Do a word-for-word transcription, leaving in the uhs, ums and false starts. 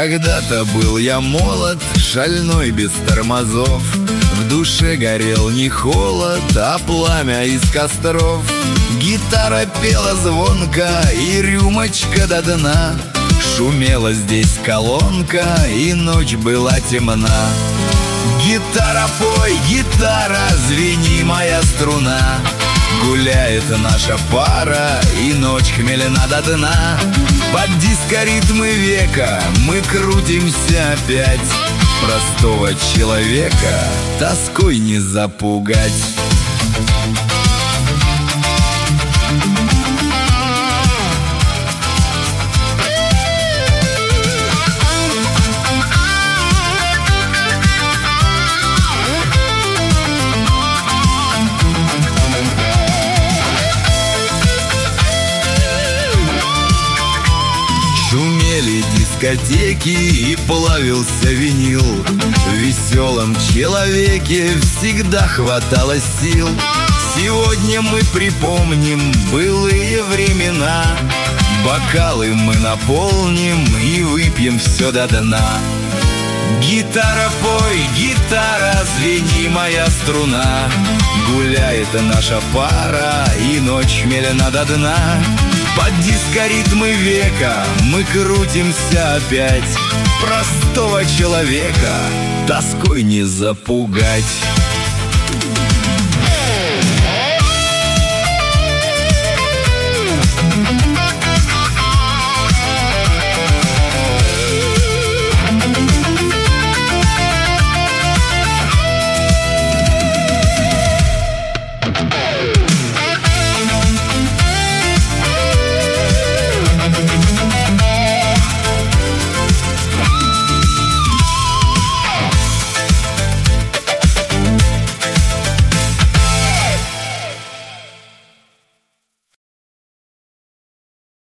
Когда-то был я молод, шальной без тормозов. В душе горел не холод, а пламя из костров. Гитара пела звонко, и рюмочка до дна. Шумела здесь колонка, и ночь была темна. Гитара, пой, гитара, звени моя струна. Гуляет наша пара, и ночь хмелена до дна. Под диско-ритмы века мы крутимся опять. Простого человека тоской не запугать. Шумели дискотеки и плавился винил. В веселом человеке всегда хватало сил. Сегодня мы припомним былые времена. Бокалы мы наполним и выпьем все до дна. Гитара, пой, гитара, звени моя струна. Гуляет наша пара, и ночь хмелена до дна. Под диско-ритмы века мы крутимся опять. Простого человека тоской не запугать.